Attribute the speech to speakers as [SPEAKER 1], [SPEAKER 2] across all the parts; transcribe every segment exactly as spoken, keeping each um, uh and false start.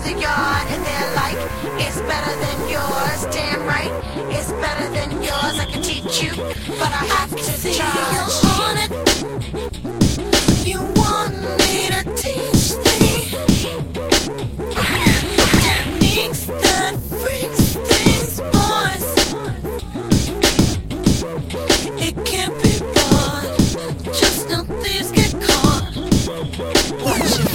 [SPEAKER 1] the yard and they're like, it's better than yours. Damn right, it's better than yours. I can teach you, but I have to
[SPEAKER 2] See
[SPEAKER 1] charge.
[SPEAKER 2] you on it. You want me to teach thee techniques that freaks these boys. It can't be bought. Just no thieves get caught. Watch it.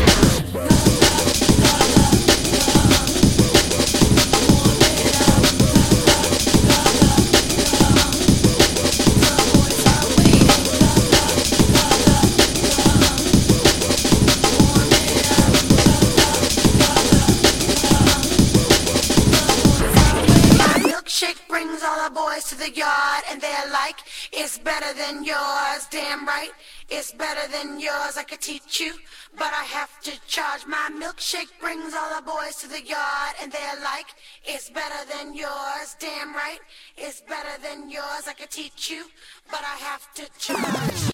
[SPEAKER 1] Milkshake brings all the boys to the yard and they're like, it's better than yours. Damn right, it's better than yours. I could teach you, but I have to charge. My milkshake brings all the boys to the yard and they're like, it's better than yours. Damn right, it's better than yours. I could teach you, but I have to charge.